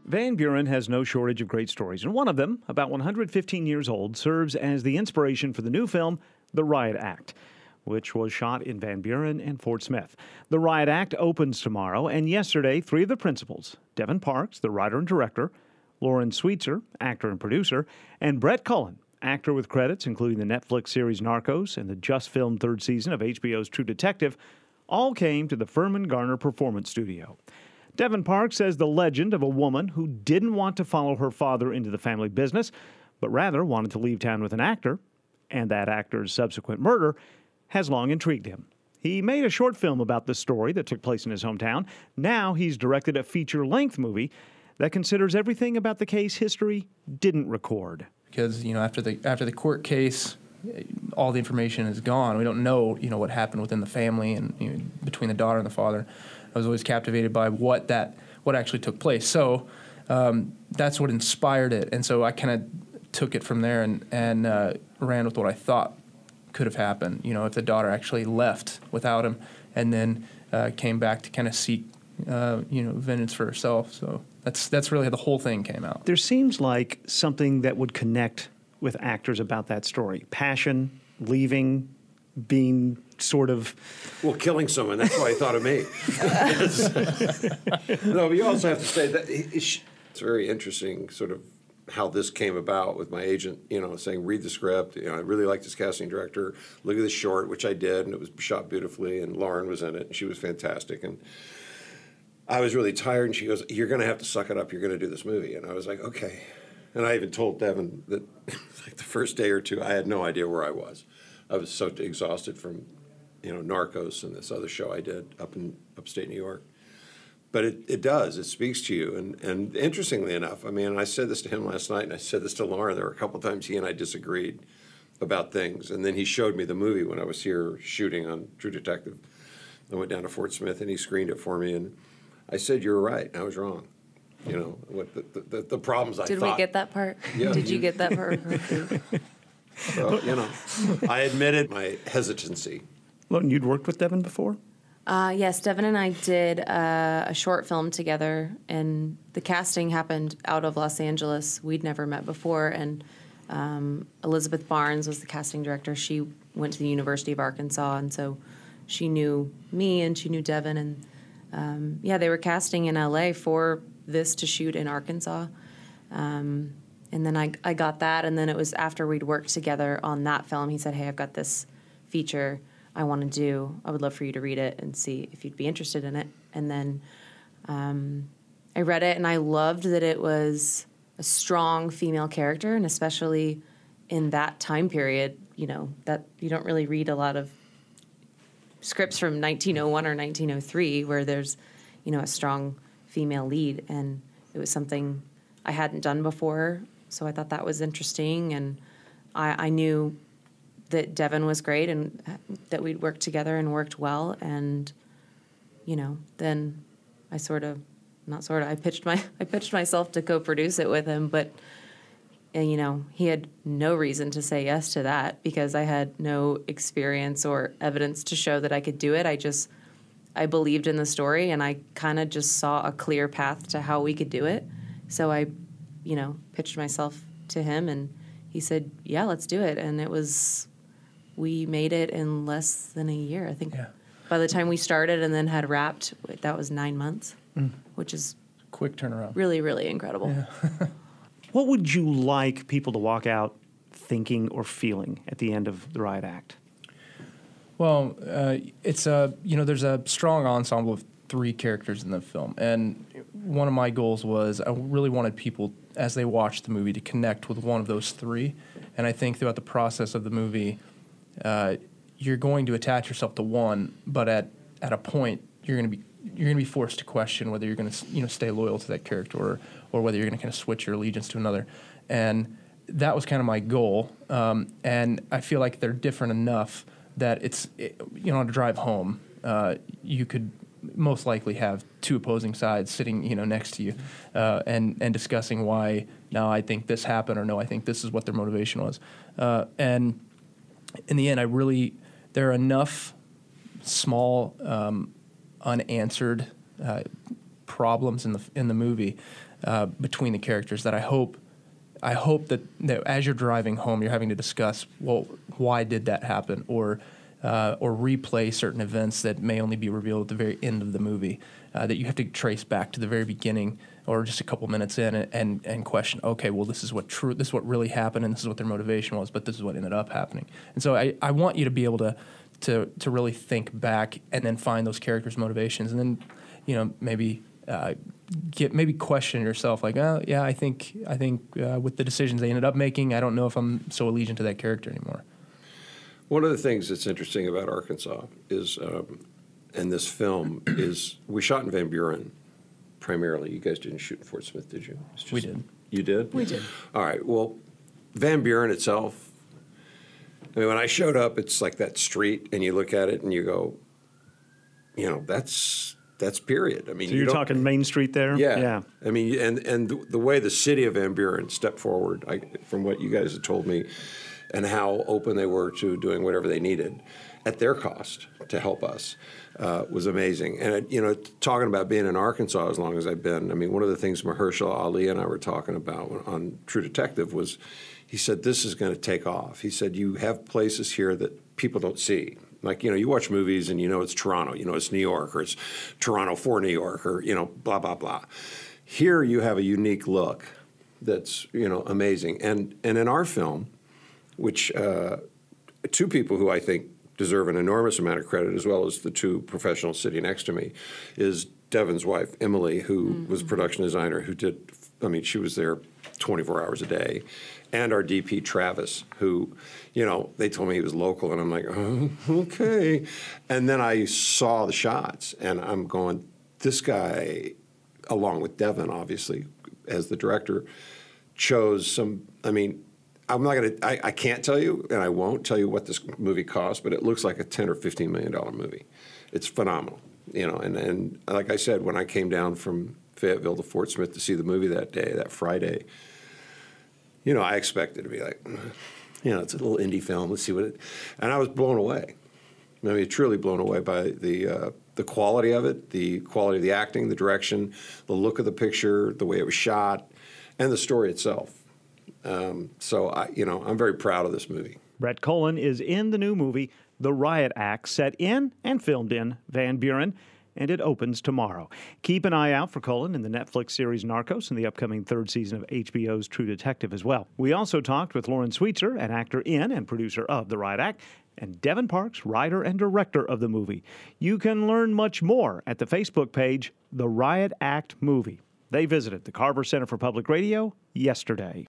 Van Buren has no shortage of great stories, and one of them, about 115 years old, serves as the inspiration for the new film, The Riot Act, which was shot in Van Buren and Fort Smith. The Riot Act opens tomorrow, and yesterday, three of the principals, Devin Parks, the writer and director, Lauren Sweetser, actor and producer, and Brett Cullen, actor with credits including the Netflix series Narcos and the just-filmed third season of HBO's True Detective, all came to the Furman Garner Performance Studio. Devin Parks says the legend of a woman who didn't want to follow her father into the family business, but rather wanted to leave town with an actor, and that actor's subsequent murder, has long intrigued him. He made a short film about the story that took place in his hometown. Now he's directed a feature-length movie that considers everything about the case history didn't record. Because, after the court case, all the information is gone. We don't know, what happened within the family and between the daughter and the father. I was always captivated by what actually took place. So that's what inspired it. And so I kind of took it from there and ran with what I thought could have happened. If the daughter actually left without him and then came back to kind of seek, vengeance for herself. So that's really how the whole thing came out. There seems like something that would connect with actors about that story. Passion, leaving, being sort of... Well, killing someone, that's why he thought of me. No, but you also have to say that it's very interesting sort of how this came about with my agent, saying, read the script. I really like this casting director. Look at this short, which I did, and it was shot beautifully, and Lauren was in it, and she was fantastic. And I was really tired, and she goes, you're going to have to suck it up. You're going to do this movie. And I was like, okay. And I even told Devin that like the first day or two, I had no idea where I was. I was so exhausted from, Narcos and this other show I did up in upstate New York. But it does. It speaks to you. And interestingly enough, I said this to him last night, and I said this to Lauren. There were a couple times he and I disagreed about things. And then he showed me the movie when I was here shooting on True Detective. I went down to Fort Smith, and he screened it for me. And I said, you're right. And I was wrong. What the problems I thought. Did we get that part? Yeah, Did you get that part? So, I admitted my hesitancy. Lauren, you'd worked with Devin before? Yes, Devin and I did a short film together, and the casting happened out of Los Angeles. We'd never met before, and Elizabeth Barnes was the casting director. She went to the University of Arkansas, and so she knew me and she knew Devin, and they were casting in LA for this to shoot in Arkansas. And then I got that, and then it was after we'd worked together on that film, he said, hey, I've got this feature I want to do. I would love for you to read it and see if you'd be interested in it. And then I read it, and I loved that it was a strong female character, and especially in that time period, that you don't really read a lot of scripts from 1901 or 1903 where there's, a strong female lead, and it was something I hadn't done before, so I thought that was interesting, and I knew that Devin was great and that we'd worked together and worked well, and then I pitched myself to co-produce it with him, but he had no reason to say yes to that because I had no experience or evidence to show that I could do it. I believed in the story, and I kind of just saw a clear path to how we could do it. So I, pitched myself to him, and he said, yeah, let's do it. And we made it in less than a year. I think by the time we started and then had wrapped, that was 9 months, which is quick turnaround. Really, really incredible. Yeah. What would you like people to walk out thinking or feeling at the end of The Riot Act? Well, it's there's a strong ensemble of three characters in the film, and one of my goals was I really wanted people, as they watch the movie, to connect with one of those three. And I think throughout the process of the movie, you're going to attach yourself to one, but at a point you're going to be forced to question whether you're going to stay loyal to that character or whether you're going to kind of switch your allegiance to another. And that was kind of my goal. And I feel like they're different enough that on a drive home, you could most likely have two opposing sides sitting, next to you, and discussing why, no, I think this happened, or no, I think this is what their motivation was. And in the end, there are enough small, unanswered problems in the movie between the characters that I hope that as you're driving home, you're having to discuss, well, why did that happen, or replay certain events that may only be revealed at the very end of the movie, that you have to trace back to the very beginning or just a couple minutes in and question, okay, well, this is what really happened, and this is what their motivation was, but this is what ended up happening. And so I want you to be able to really think back and then find those characters' motivations, and then maybe question yourself, like, oh yeah, I think with the decisions they ended up making, I don't know if I'm so allegiant to that character anymore. One of the things that's interesting about Arkansas is, and this film is, we shot in Van Buren primarily. You guys didn't shoot in Fort Smith, did you? We did. You did? We did. All right. Well, Van Buren itself, I mean, when I showed up, it's like that street, and you look at it and you go, that's period. I mean, so you're talking Main Street there? Yeah. I mean, and the way the city of Van Buren stepped forward, from what you guys have told me, and how open they were to doing whatever they needed at their cost to help us, was amazing. And, talking about being in Arkansas as long as I've been, I mean, one of the things Mahershala Ali and I were talking about on True Detective was, he said, this is going to take off. He said, you have places here that people don't see. Like, you watch movies and it's Toronto, it's New York, or it's Toronto for New York, or, blah, blah, blah. Here you have a unique look that's, amazing. And in our film, which two people who I think deserve an enormous amount of credit, as well as the two professionals sitting next to me, is Devin's wife, Emily, who was a production designer, she was there 24 hours a day, and our DP, Travis, who, they told me he was local, and I'm like, oh, okay. And then I saw the shots, and I'm going, this guy, along with Devin, obviously, as the director, chose some, I'm not going to, I can't tell you, and I won't tell you what this movie cost, but it looks like a $10 or $15 million movie. It's phenomenal, and like I said, when I came down from Fayetteville to Fort Smith to see the movie that Friday, I expected to be like, it's a little indie film, let's see and I was blown away. Truly blown away by the quality of it, the quality of the acting, the direction, the look of the picture, the way it was shot, and the story itself. So I'm very proud of this movie. Brett Cullen is in the new movie, The Riot Act, set in and filmed in Van Buren, and it opens tomorrow. Keep an eye out for Cullen in the Netflix series Narcos and the upcoming third season of HBO's True Detective as well. We also talked with Lauren Sweetser, an actor in and producer of The Riot Act, and Devin Parks, writer and director of the movie. You can learn much more at the Facebook page, The Riot Act Movie. They visited the Carver Center for Public Radio yesterday.